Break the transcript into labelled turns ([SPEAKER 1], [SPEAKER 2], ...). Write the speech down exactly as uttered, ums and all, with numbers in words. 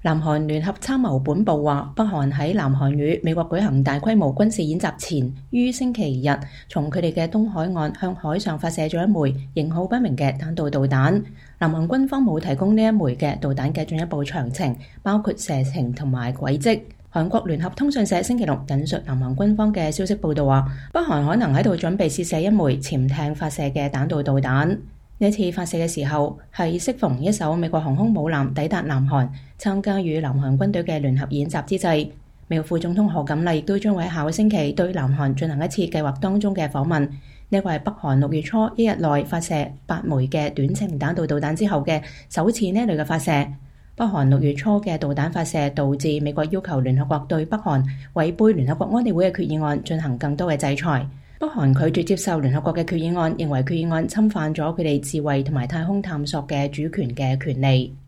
[SPEAKER 1] 南韓聯合參謀本部話，北韓喺南韓與美國舉行大規模軍事演習前，於星期日從佢哋嘅東海岸向海上發射咗一枚型號不明嘅彈道導彈。南韓軍方冇提供呢一枚嘅導彈嘅進一步詳情，包括射程同埋軌跡。韓國聯合通訊社星期六引述南韓軍方嘅消息報道話，北韓可能喺度準備試射一枚潛艇發射嘅彈道導彈。呢次發射嘅時候係適逢一艘美國航空母艦抵達南韓，參加與南韓軍隊嘅聯合演習之際。美國副總統賀錦麗亦都將會喺下個星期對南韓進行一次計劃當中嘅訪問。呢個係北韓六月初一日內發射八枚嘅短程彈道導彈之後嘅首次呢類嘅發射。北韓六月初嘅導彈發射導致美國要求聯合國對北韓違背聯合國安理會嘅決議案進行更多嘅制裁。北韓拒絕接受聯合國嘅決議案，認為決議案侵犯咗佢哋自衛同埋太空探索嘅主權嘅權利。